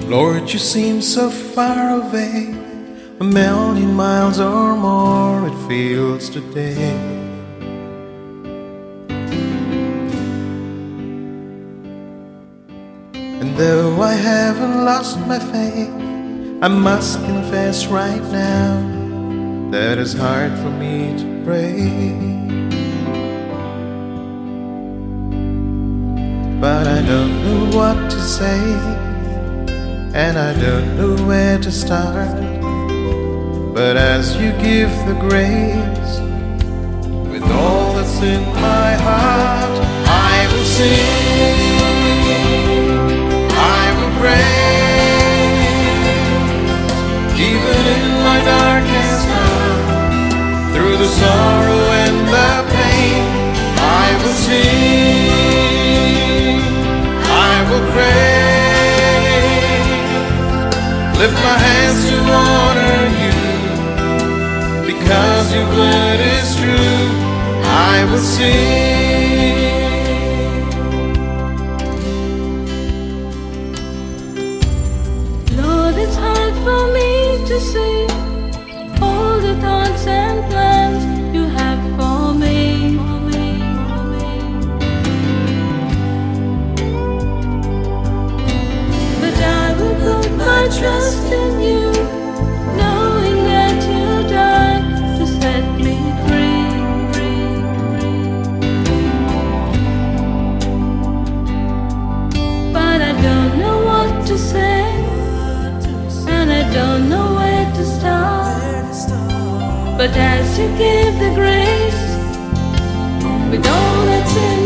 Lord, you seem so far away, 1,000,000 miles or more it feels today. And though I haven't lost my faith, I must confess right now that it's hard for me to pray. But I don't know what to say, and I don't know where to start. But as you give the grace, with all that's in my heart, I will sing, I will praise. Even in my darkest hour, through the sorrow and the pain, I will sing, I will praise. Lift my hands to honor you, because your word is true. I will sing. Lord, it's hard for me to see all the thoughts and plans you have for me. But I will put my trust in you, knowing that you died to set me free. But I don't know what to say, and I don't know where to start. But as you give the grace, with all that's in